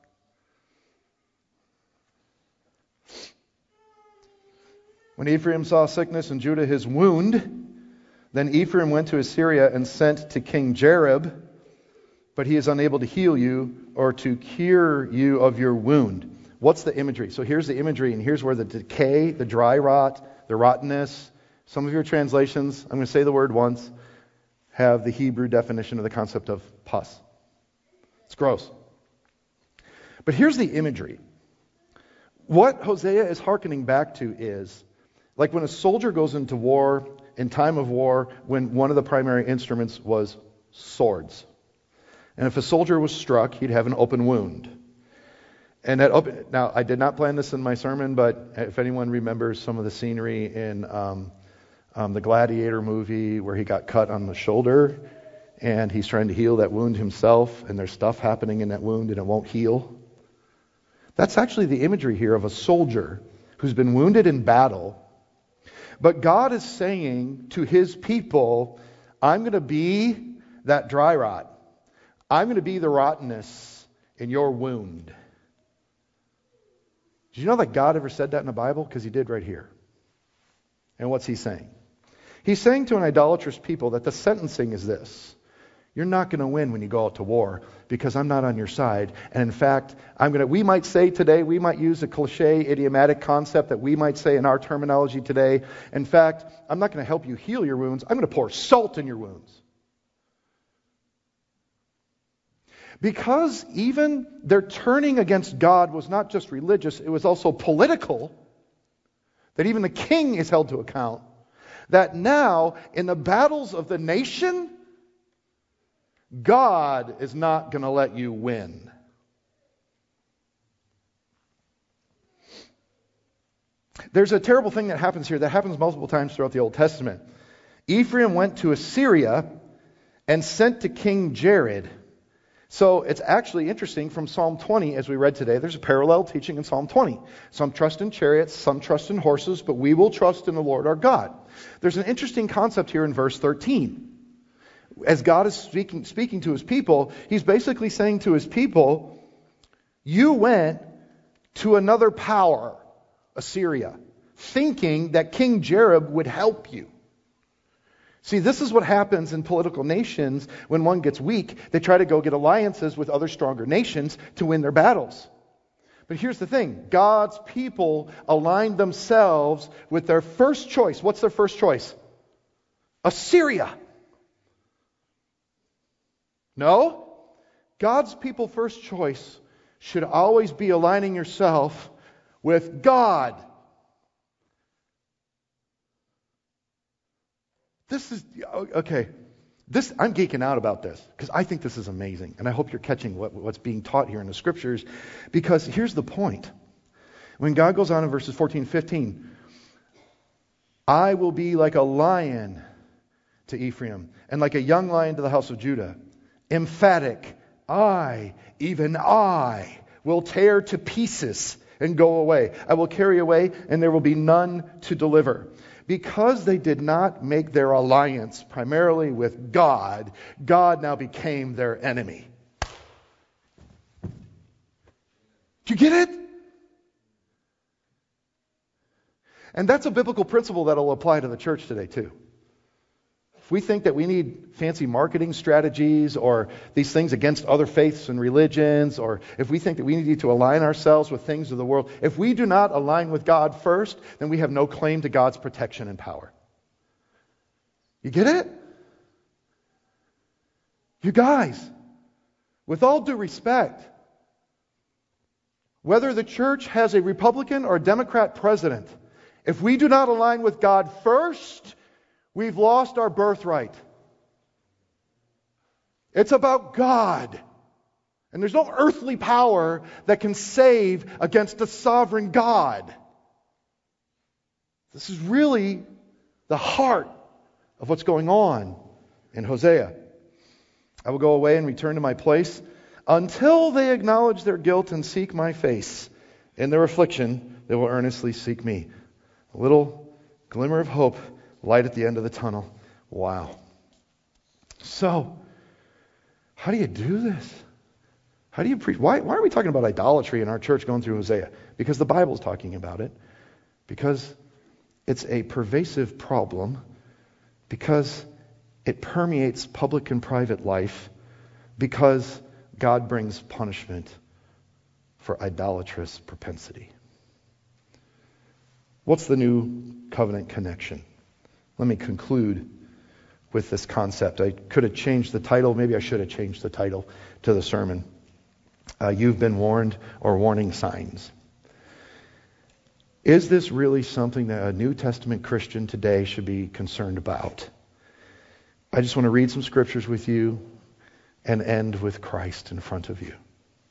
When Ephraim saw sickness and Judah his wound, then Ephraim went to Assyria and sent to King Jareb, but he is unable to heal you or to cure you of your wound. What's the imagery? So here's the imagery, and here's where the decay, the dry rot, the rottenness, some of your translations, I'm going to say the word once, have the Hebrew definition of the concept of pus. It's gross. But here's the imagery. What Hosea is hearkening back to is, like when a soldier goes into war, in time of war, when one of the primary instruments was swords. And if a soldier was struck, he'd have an open wound. And now, I did not plan this in my sermon, but if anyone remembers some of the scenery in the Gladiator movie where he got cut on the shoulder, and he's trying to heal that wound himself, and there's stuff happening in that wound and it won't heal. That's actually the imagery here of a soldier who's been wounded in battle. But God is saying to his people, I'm going to be that dry rot. I'm going to be the rottenness in your wound. Did you know that God ever said that in the Bible? Because he did right here. And what's he saying? He's saying to an idolatrous people that the sentencing is this. You're not going to win when you go out to war because I'm not on your side. And in fact, we might say today, we might use a cliche, idiomatic concept that we might say in our terminology today. In fact, I'm not going to help you heal your wounds. I'm going to pour salt in your wounds. Because even their turning against God was not just religious, it was also political, that even the king is held to account, that now in the battles of the nation, God is not going to let you win. There's a terrible thing that happens here that happens multiple times throughout the Old Testament. Ephraim went to Assyria and sent to King Jared. So it's actually interesting from Psalm 20, as we read today, there's a parallel teaching in Psalm 20. Some trust in chariots, some trust in horses, but we will trust in the Lord our God. There's an interesting concept here in verse 13. As God is speaking to his people, he's basically saying to his people, you went to another power, Assyria, thinking that King Jareb would help you. See, this is what happens in political nations when one gets weak. They try to go get alliances with other stronger nations to win their battles. But here's the thing. God's people aligned themselves with their first choice. What's their first choice? Assyria. No. God's people first choice should always be aligning yourself with God. This is, okay, I'm geeking out about this because I think this is amazing. And I hope you're catching what's being taught here in the scriptures. Because here's the point. When God goes on in verses 14 and 15, I will be like a lion to Ephraim and like a young lion to the house of Judah. Emphatic, even I, will tear to pieces and go away. I will carry away, and there will be none to deliver. Because they did not make their alliance primarily with God, God now became their enemy. Do you get it? And that's a biblical principle that will apply to the church today too. If we think that we need fancy marketing strategies or these things against other faiths and religions, or if we think that we need to align ourselves with things of the world, if we do not align with God first, then we have no claim to God's protection and power. You get it? You guys, with all due respect, whether the church has a Republican or a Democrat president, if we do not align with God first, we've lost our birthright. It's about God. And there's no earthly power that can save against a sovereign God. This is really the heart of what's going on in Hosea. I will go away and return to my place until they acknowledge their guilt and seek my face. In their affliction, they will earnestly seek me. A little glimmer of hope, light at the end of the tunnel. Wow. So, how do you do this? How do you preach? Why are we talking about idolatry in our church going through Hosea? Because the Bible's talking about it. Because it's a pervasive problem. Because it permeates public and private life. Because God brings punishment for idolatrous propensity. What's the new covenant connection? Let me conclude with this concept. I could have changed the title. Maybe I should have changed the title to the sermon. You've been warned, or warning signs. Is this really something that a New Testament Christian today should be concerned about? I just want to read some scriptures with you and end with Christ in front of you.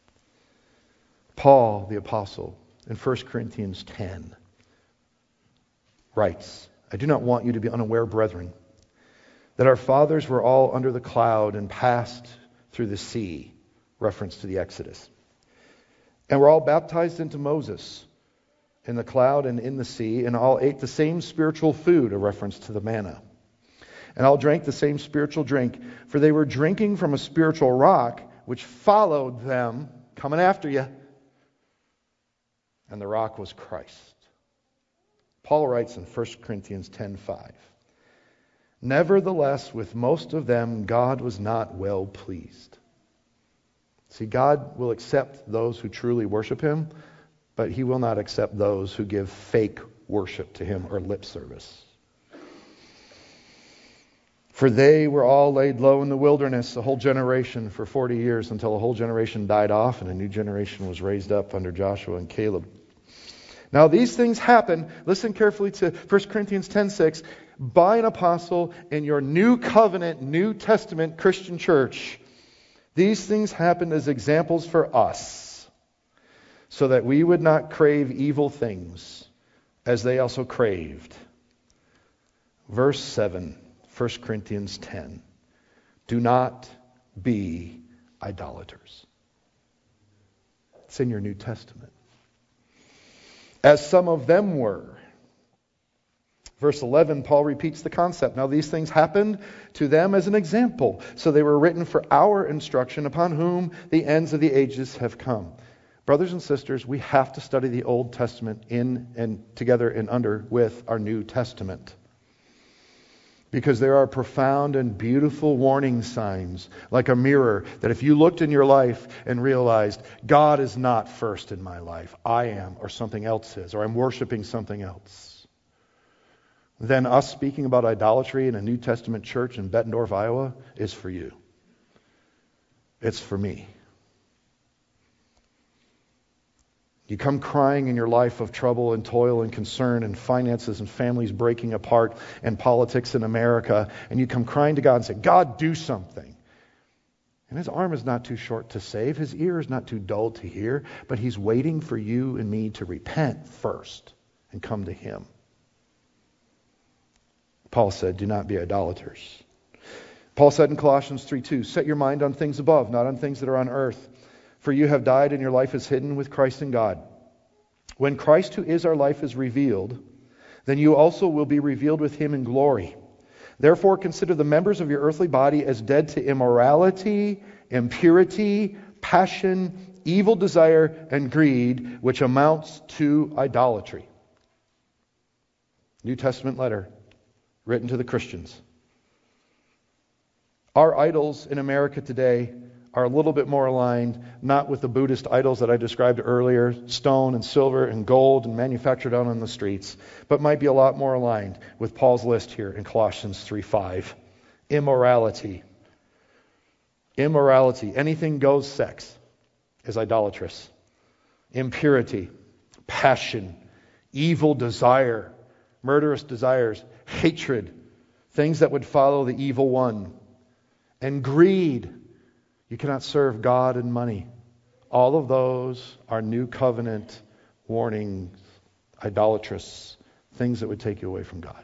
Paul, the apostle, in 1 Corinthians 10, writes, I do not want you to be unaware, brethren, that our fathers were all under the cloud and passed through the sea, reference to the Exodus, and were all baptized into Moses in the cloud and in the sea, and all ate the same spiritual food, a reference to the manna, and all drank the same spiritual drink, for they were drinking from a spiritual rock which followed them, coming after you, and the rock was Christ. Paul writes in 1 Corinthians 10:5, nevertheless, with most of them, God was not well pleased. See, God will accept those who truly worship Him, but He will not accept those who give fake worship to Him or lip service. For they were all laid low in the wilderness, a whole generation, for 40 years, until a whole generation died off and a new generation was raised up under Joshua and Caleb. Now these things happen, listen carefully to 1 Corinthians 10:6, by an apostle in your new covenant, New Testament Christian church. These things happened as examples for us, so that we would not crave evil things, as they also craved. Verse 7, 1 Corinthians 10. Do not be idolaters. It's in your New Testament. As some of them were. Verse 11, Paul repeats the concept. Now these things happened to them as an example. So they were written for our instruction, upon whom the ends of the ages have come. Brothers and sisters, we have to study the Old Testament in and together and under with our New Testament. Because there are profound and beautiful warning signs, like a mirror, that if you looked in your life and realized, God is not first in my life, I am, or something else is, or I'm worshiping something else, then us speaking about idolatry in a New Testament church in Bettendorf, Iowa, is for you. It's for me. You come crying in your life of trouble and toil and concern and finances and families breaking apart and politics in America, and you come crying to God and say, God, do something. And His arm is not too short to save. His ear is not too dull to hear, but He's waiting for you and me to repent first and come to Him. Paul said, do not be idolaters. Paul said in Colossians 3:2, set your mind on things above, not on things that are on earth. For you have died and your life is hidden with Christ in God. When Christ, who is our life, is revealed, then you also will be revealed with him in glory. Therefore consider the members of your earthly body as dead to immorality, impurity, passion, evil desire, and greed, which amounts to idolatry. New Testament letter written to the Christians. Our idols in America today are a little bit more aligned, not with the Buddhist idols that I described earlier, stone and silver and gold and manufactured out on the streets, but might be a lot more aligned with Paul's list here in Colossians 3:5. Immorality. Immorality. Anything goes sex is idolatrous. Impurity. Passion. Evil desire. Murderous desires. Hatred. Things that would follow the evil one. And greed. You cannot serve God and money. All of those are new covenant warnings, idolatrous, things that would take you away from God.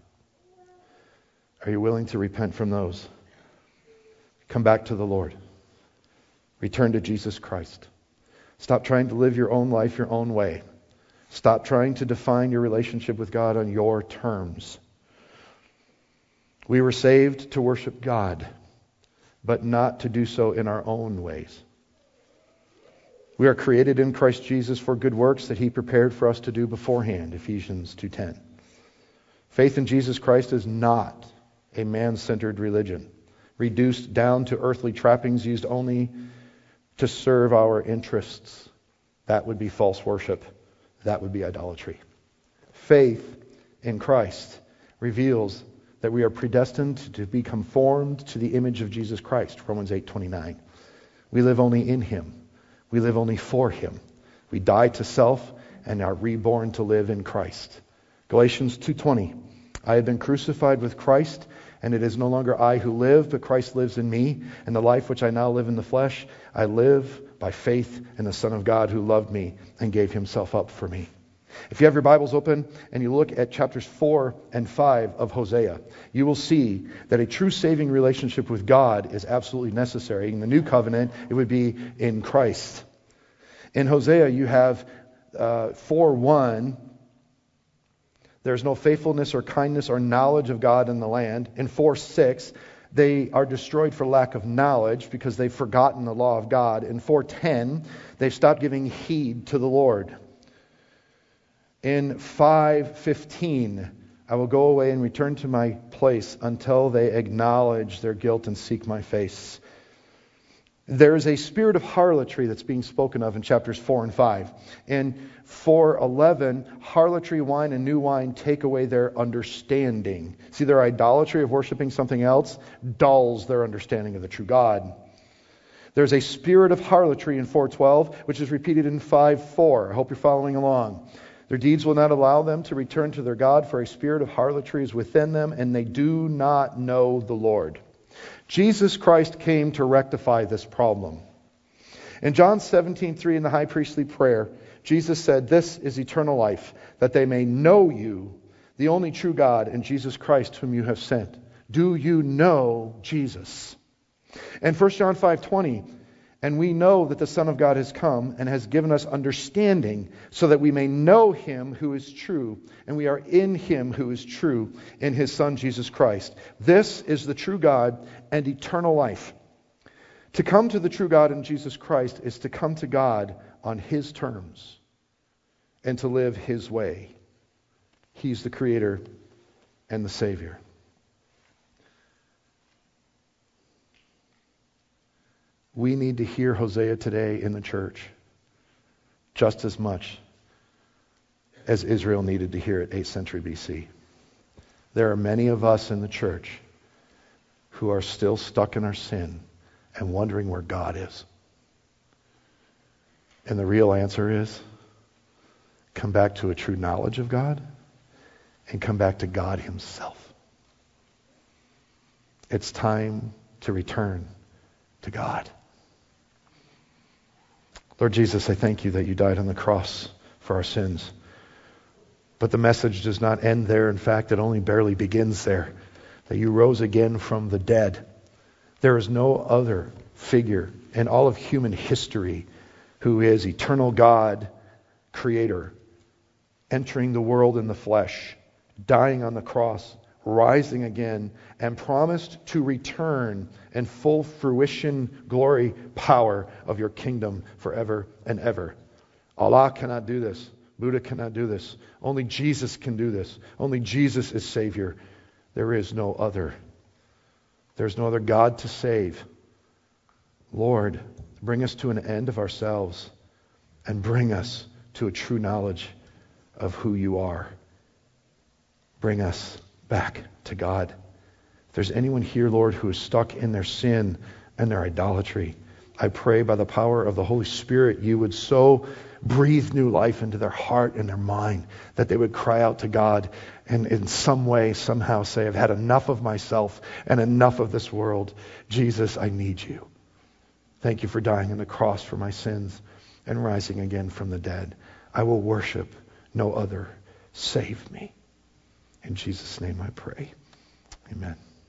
Are you willing to repent from those? Come back to the Lord. Return to Jesus Christ. Stop trying to live your own life your own way. Stop trying to define your relationship with God on your terms. We were saved to worship God, but not to do so in our own ways. We are created in Christ Jesus for good works that he prepared for us to do beforehand, Ephesians 2:10. Faith in Jesus Christ is not a man-centered religion, reduced down to earthly trappings used only to serve our interests. That would be false worship. That would be idolatry. Faith in Christ reveals that we are predestined to be conformed to the image of Jesus Christ, Romans 8:29. We live only in him. We live only for him. We die to self and are reborn to live in Christ. Galatians 2:20. I have been crucified with Christ, and it is no longer I who live, but Christ lives in me. And the life which I now live in the flesh, I live by faith in the Son of God who loved me and gave himself up for me. If you have your Bibles open and you look at chapters 4 and 5 of Hosea, you will see that a true saving relationship with God is absolutely necessary. In the new covenant, it would be in Christ. In Hosea, you have 4:1, there's no faithfulness or kindness or knowledge of God in the land. In 4:6, they are destroyed for lack of knowledge because they've forgotten the law of God. In 4:10, they've stopped giving heed to the Lord. In 5:15, I will go away and return to my place until they acknowledge their guilt and seek my face. There is a spirit of harlotry that's being spoken of in chapters 4 and 5. In 4:11, harlotry, wine, and new wine take away their understanding. See, their idolatry of worshiping something else dulls their understanding of the true God. There's a spirit of harlotry in 4:12, which is repeated in 5:4. I hope you're following along. Their deeds will not allow them to return to their God, for a spirit of harlotry is within them, and they do not know the Lord. Jesus Christ came to rectify this problem. In John 17:3 in the high priestly prayer, Jesus said, "This is eternal life, that they may know you, the only true God, and Jesus Christ whom you have sent." Do you know Jesus? And 1 John 5:20, and we know that the Son of God has come and has given us understanding so that we may know him who is true, and we are in him who is true, in his Son Jesus Christ. This is the true God and eternal life. To come to the true God in Jesus Christ is to come to God on his terms and to live his way. He's the Creator and the Savior. We need to hear Hosea today in the church just as much as Israel needed to hear it 8th century BC. There are many of us in the church who are still stuck in our sin and wondering where God is. And the real answer is, come back to a true knowledge of God and come back to God himself. It's time to return to God. Lord Jesus, I thank you that you died on the cross for our sins. But the message does not end there. In fact, it only barely begins there. That you rose again from the dead There is no other figure in all of human history who is eternal God, creator, entering the world in the flesh, dying on the cross, rising again, and promised to return in full fruition, glory, power of your kingdom forever and ever. Allah cannot do this. Buddha cannot do this. Only Jesus can do this. Only Jesus is Savior. There is no other. There's no other God to save. Lord, bring us to an end of ourselves and bring us to a true knowledge of who you are. Bring us back to God. If there's anyone here, Lord, who is stuck in their sin and their idolatry, I pray by the power of the Holy Spirit you would so breathe new life into their heart and their mind that they would cry out to God and in some way, somehow say, I've had enough of myself and enough of this world. Jesus, I need you. Thank you for dying on the cross for my sins and rising again from the dead. I will worship no other. Save me. In Jesus' name I pray. Amen.